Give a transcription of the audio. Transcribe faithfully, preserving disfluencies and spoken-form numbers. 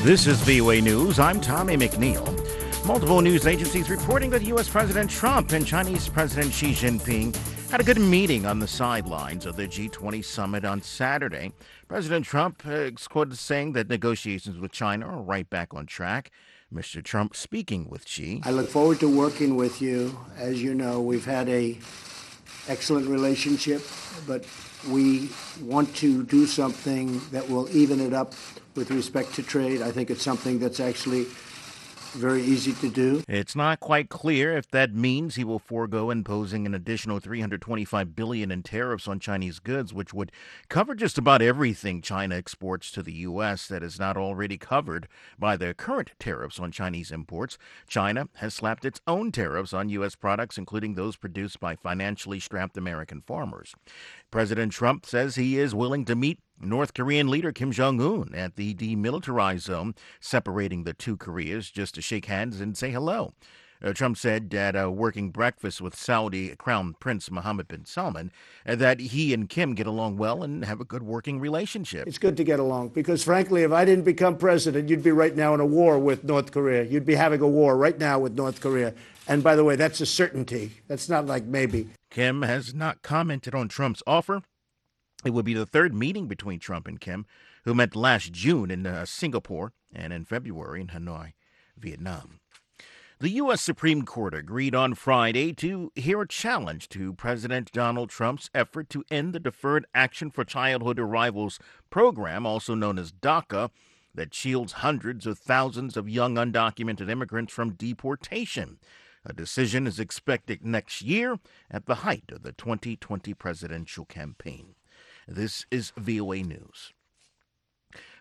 This is V O A News. I'm Tommy McNeil. Multiple news agencies reporting that U S. President Trump and Chinese President Xi Jinping had a good meeting on the sidelines of the G twenty summit on Saturday. President Trump is quoted saying that negotiations with China are right back on track. Mister Trump speaking with Xi. I look forward to working with you. As you know, we've had a excellent relationship, but we want to do something that will even it up with respect to trade. I think it's something that's actually very easy to do. It's not quite clear if that means he will forego imposing an additional three hundred twenty-five billion dollars in tariffs on Chinese goods, which would cover just about everything China exports to the U S that is not already covered by the current tariffs on Chinese imports. China has slapped its own tariffs on U S products, including those produced by financially strapped American farmers. President Trump says he is willing to meet North Korean leader Kim Jong-un at the demilitarized zone separating the two Koreas just to shake hands and say hello. Uh, Trump said at a working breakfast with Saudi Crown Prince Mohammed bin Salman uh, that he and Kim get along well and have a good working relationship. It's good to get along because, frankly, if I didn't become president, you'd be right now in a war with North Korea. You'd be having a war right now with North Korea. And by the way, that's a certainty. That's not like maybe. Kim has not commented on Trump's offer. It would be the third meeting between Trump and Kim, who met last June in uh, Singapore and in February in Hanoi, Vietnam. The U S. Supreme Court agreed on Friday to hear a challenge to President Donald Trump's effort to end the Deferred Action for Childhood Arrivals program, also known as DACA, that shields hundreds of thousands of young undocumented immigrants from deportation. A decision is expected next year at the height of the twenty twenty presidential campaign. This is V O A News.